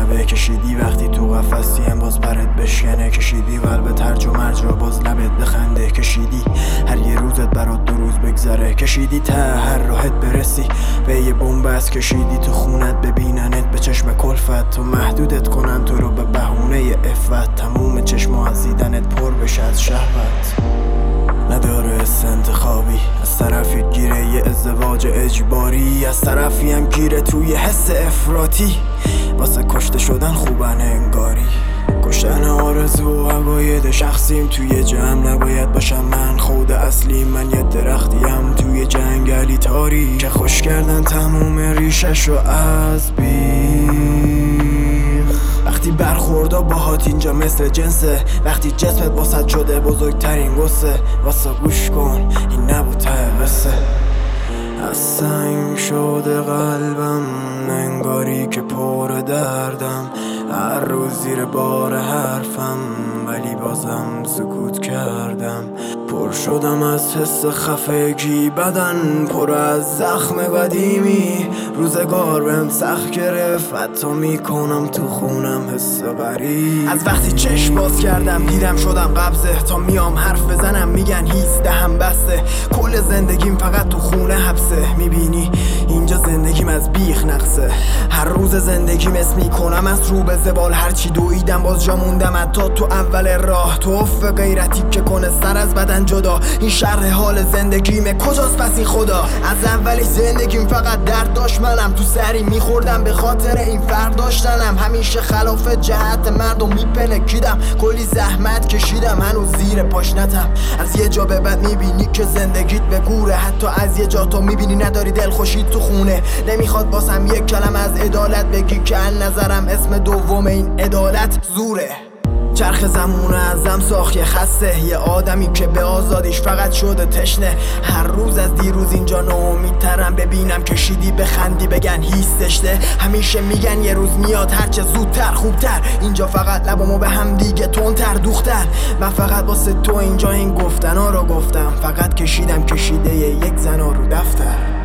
نشنوه، کشیدی وقتی تو قفسی هم باز پرت بشکنه، کشیدی قلب ترج و مرج را باز لبت بخنده، کشیدی هر یه روزت برات 2 روز بگذره، کشیدی ته هر راحت برسی به یه بنبست، کشیدی تو خونت ببیننت به چشم کلفت، تو محدودت کنن تو رو به بهونه عفت، تموم چشما از دیدنت پر بشه از شهوت. نداره حس انتخابی، از طرفی گیره یه ازدواج اجباری، از طرفی هم گیره توی حس افراطی، واسه کشته شدن خوبن انگاری، کشتن آرزو و عقاید شخصیم توی جمع نباید باشم من خود اصلی، من یه درختیم توی جنگلی تاری که خوش کردن تموم ریشش رو از وقتی برخوردا باهات اینجا مثل جنسه، وقتی جسمت واسط شده بزرگترین غصه، واسه گوش کن این نبود ته قصه. از سنگ شده قلبم انگاری که پر دردم، هر روز زیر بار حرفم ولی بازم سکوت کردم، پر شدم از حس خفگی، بدن پر از زخم قدیمی، روزگار بهم سخت گرفت حتی میکنم تو خونم حس غریب، از وقتی چشم باز کردم دیدم شدم قبضه، تا میام حرف بزنم میگن هیچ دهم بسته، کل زندگیم فقط تو خونه حبسه، میبینی اینجا زندگیم از بیخ نقصه، هر روز زندگیم اسم میکنم از رو به زبال، هرچی دویدم باز جا موندم حتی تو اول راه، تو افت غیرتی که کنه سر از بدن جدا، این شرح حال زندگیمه کجاست پس این خدا، از اولی زندگیم فقط درد داشت، منم تو سری میخوردم به خاطر این فرق داشتنم، همیشه خلاف جهت مردم میپلکیدم، کلی زحمت کشیدم هنوز زیر پاشنتم، از یه جا به بعد میبینی که زندگیت به گوره، حتی از یه جا تو میبینی نداری دل خوشید تو خونه، نمیخواد باسم یک کلم از عدالت بگی که از نظرم اسم دوم این عدالت زوره، چرخ زمونه ازم ساخت یه خسته، یه آدمی که به آزادیش فقط شده تشنه، هر روز از دیروز اینجا ناامیدترم، ببینم کشیدی بخندی بگن هیستشته، همیشه میگن یه روز میاد هرچه زودتر خوبتر، اینجا فقط لبامو به هم دیگه تندتر دوختن، من فقط واسه تو اینجا این گفتنا رو گفتم، فقط کشیدم کشیده یک زنا رو دفتر.